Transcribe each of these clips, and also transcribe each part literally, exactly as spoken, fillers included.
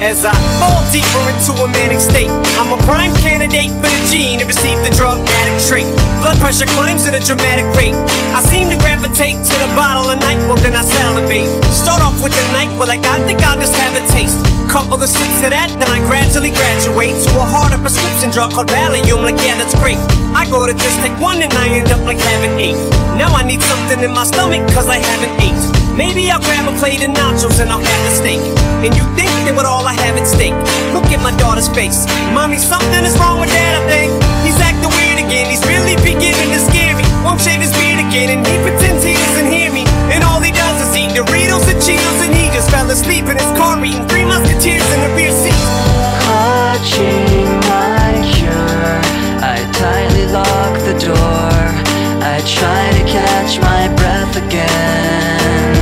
As I fall deeper into a manic state, I'm a prime candidate for the gene to receive the drug addict trait. Blood pressure climbs at a dramatic rate. I seem to gravitate to the bottle of night, well then I salivate. Start off with the night, well like I think I'll just have a taste. Couple of sips of that, then I gradually graduate to a harder prescription drug called Valium. Like yeah, that's great. I go to just take one and I end up like having eight. Now I need something in my stomach cause I haven't ate. Maybe I'll grab a plate of nachos and I'll have a steak. And you think that with all I have at stake, look at my daughter's face. Mommy, something is wrong with dad, I think. He's acting weird again, he's really beginning to scare me. Won't shave his beard again and he pretends he doesn't hear me. And all he does is eat Doritos and Cheetos and he just fell asleep in his car eating Three Musketeers in the rear seat. Clutching my cure, I tightly lock the door. I try to catch my breath again.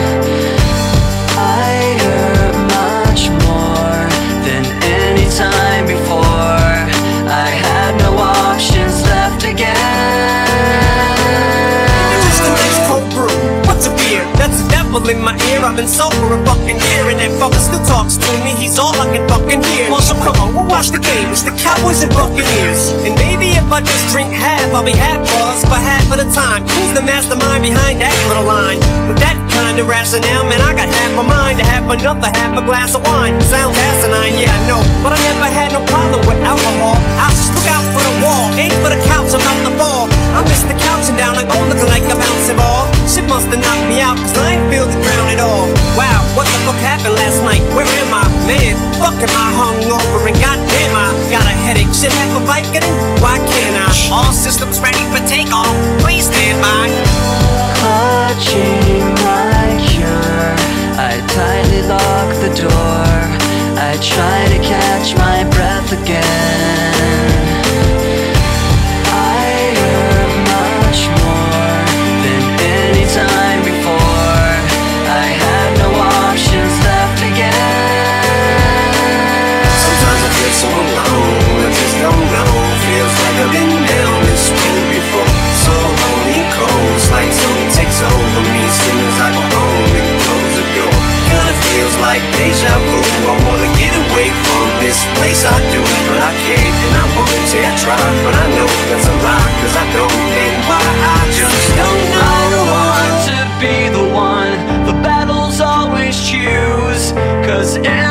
I hurt much more than any time before. I had no options left again. Just a nice cold brew, what's a beer? That's a devil in my ear. I've been sober a fucking year and that fucker still talks to me. He's all I can fucking hear. Well, so come on, we'll watch the game. It's the Cowboys and Buccaneers. And maybe if I just drink half, I'll be half buzzed for half of the time. Who's the mastermind behind that little line? With that kind of rationale, man, I got half a mind to have another half a glass of wine. Sounds asinine, yeah, I know, but I never had no problem with alcohol. I just look out for the wall, aim for the couch, I'm out the ball. I miss the couch and down, I go looking like a bouncing ball. Shit must have knocked me out, cause I ain't feel the ground at all. Wow, what the fuck happened last night? Where am I? Man, fuck am I hungover and goddamn I got a headache. Shit have a Vicodin? Why can't I? All systems ready for takeoff, please stand by. Clutching my cure, I tightly lock the door. I try to catch my breath again. I hurt much more than any time before. I had no options left again. Sometimes I feel so alone, I just don't know. Feels like I've been down this road before. So lonely, cold, it's like something takes over me as soon as I go home and close the door. Kinda feels like deja vu. I wanna get away from this place I do, but I can't and I won't. Say I try, but I know that's a lie, cause I don't and why I just don't know. I don't want to be the one the battles always choose, cause